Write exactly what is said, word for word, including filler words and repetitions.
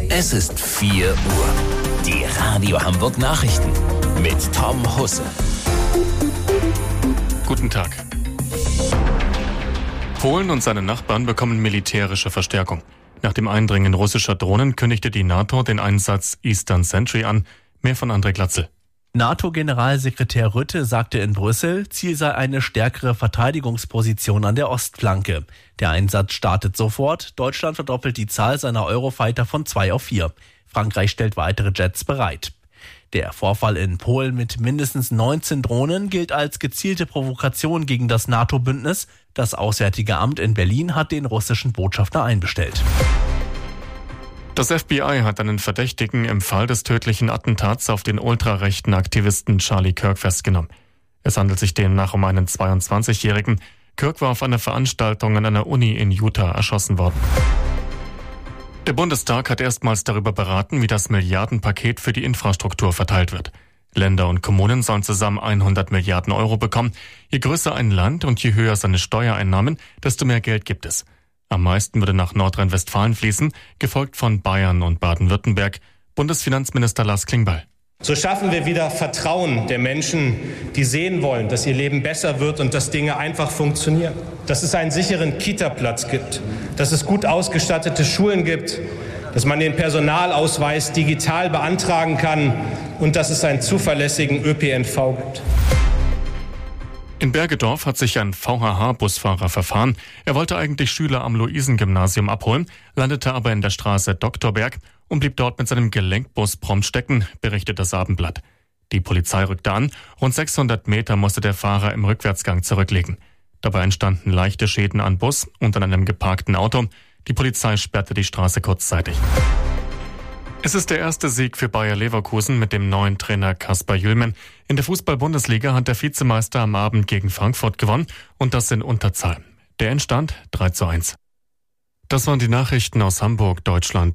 Es ist vier Uhr. Die Radio Hamburg Nachrichten mit Tom Husse. Guten Tag. Polen und seine Nachbarn bekommen militärische Verstärkung. Nach dem Eindringen russischer Drohnen kündigte die NATO den Einsatz Eastern Sentry an. Mehr von André Glatzel. NATO-Generalsekretär Rutte sagte in Brüssel, Ziel sei eine stärkere Verteidigungsposition an der Ostflanke. Der Einsatz startet sofort. Deutschland verdoppelt die Zahl seiner Eurofighter von zwei auf vier. Frankreich stellt weitere Jets bereit. Der Vorfall in Polen mit mindestens neunzehn Drohnen gilt als gezielte Provokation gegen das NATO-Bündnis. Das Auswärtige Amt in Berlin hat den russischen Botschafter einbestellt. Das F B I hat einen Verdächtigen im Fall des tödlichen Attentats auf den ultrarechten Aktivisten Charlie Kirk festgenommen. Es handelt sich demnach um einen zweiundzwanzigjährigen. Kirk war auf einer Veranstaltung an einer Uni in Utah erschossen worden. Der Bundestag hat erstmals darüber beraten, wie das Milliardenpaket für die Infrastruktur verteilt wird. Länder und Kommunen sollen zusammen hundert Milliarden Euro bekommen. Je größer ein Land und je höher seine Steuereinnahmen, desto mehr Geld gibt es. Am meisten würde nach Nordrhein-Westfalen fließen, gefolgt von Bayern und Baden-Württemberg. Bundesfinanzminister Lars Klingbeil. So schaffen wir wieder Vertrauen der Menschen, die sehen wollen, dass ihr Leben besser wird und dass Dinge einfach funktionieren. Dass es einen sicheren Kita-Platz gibt, dass es gut ausgestattete Schulen gibt, dass man den Personalausweis digital beantragen kann und dass es einen zuverlässigen Ö P N V gibt. In Bergedorf hat sich ein V H H-Busfahrer verfahren. Er wollte eigentlich Schüler am Luisengymnasium abholen, landete aber in der Straße Doktorberg und blieb dort mit seinem Gelenkbus prompt stecken, berichtet das Abendblatt. Die Polizei rückte an. Rund sechshundert Meter musste der Fahrer im Rückwärtsgang zurücklegen. Dabei entstanden leichte Schäden an Bus und an einem geparkten Auto. Die Polizei sperrte die Straße kurzzeitig. Es ist der erste Sieg für Bayer Leverkusen mit dem neuen Trainer Kasper Jüllmann. In der Fußball-Bundesliga hat der Vizemeister am Abend gegen Frankfurt gewonnen und das in Unterzahl. Der Endstand drei zu eins. Das waren die Nachrichten aus Hamburg, Deutschland.